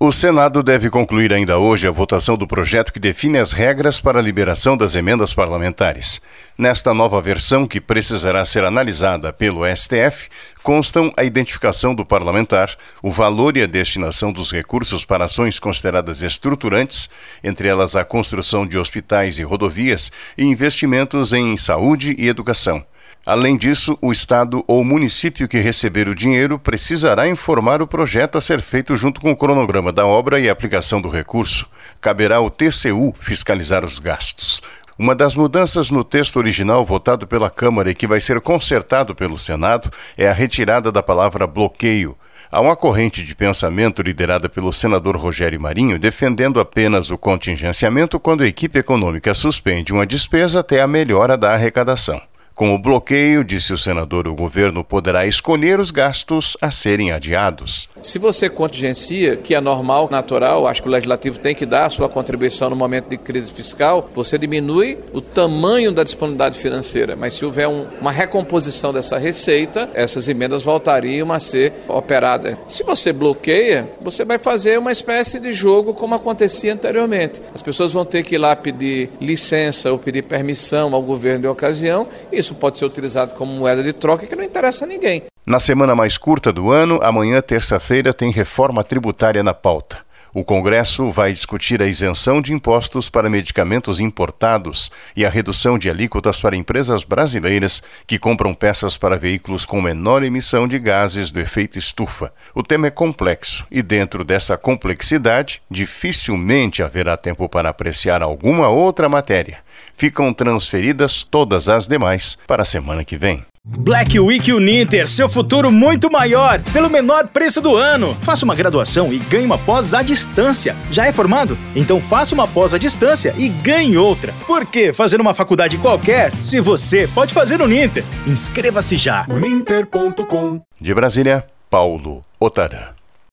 O Senado deve concluir ainda hoje a votação do projeto que define as regras para a liberação das emendas parlamentares. Nesta nova versão, que precisará ser analisada pelo STF, constam a identificação do parlamentar, o valor e a destinação dos recursos para ações consideradas estruturantes, entre elas a construção de hospitais e rodovias, e investimentos em saúde e educação. Além disso, o Estado ou município que receber o dinheiro precisará informar o projeto a ser feito junto com o cronograma da obra e a aplicação do recurso. Caberá ao TCU fiscalizar os gastos. Uma das mudanças no texto original votado pela Câmara e que vai ser consertado pelo Senado é a retirada da palavra bloqueio. Há uma corrente de pensamento liderada pelo senador Rogério Marinho defendendo apenas o contingenciamento quando a equipe econômica suspende uma despesa até a melhora da arrecadação. Com o bloqueio, disse o senador, o governo poderá escolher os gastos a serem adiados. Se você contingencia, que é normal, natural, acho que o legislativo tem que dar a sua contribuição no momento de crise fiscal, você diminui o tamanho da disponibilidade financeira. Mas se houver uma recomposição dessa receita, essas emendas voltariam a ser operadas. Se você bloqueia, você vai fazer uma espécie de jogo como acontecia anteriormente. As pessoas vão ter que ir lá pedir licença ou pedir permissão ao governo de ocasião. Isso pode ser utilizado como moeda de troca que não interessa a ninguém. Na semana mais curta do ano, amanhã, terça-feira, tem reforma tributária na pauta. O Congresso vai discutir a isenção de impostos para medicamentos importados e a redução de alíquotas para empresas brasileiras que compram peças para veículos com menor emissão de gases do efeito estufa. O tema é complexo e, dentro dessa complexidade, dificilmente haverá tempo para apreciar alguma outra matéria. Ficam transferidas todas as demais para a semana que vem. Black Week Uninter, seu futuro muito maior, pelo menor preço do ano. Faça uma graduação e ganhe uma pós à distância. Já é formado? Então faça uma pós à distância e ganhe outra. Por que fazer uma faculdade qualquer se você pode fazer no Uninter? Inscreva-se já. Uninter.com. De Brasília, Paulo Otarã.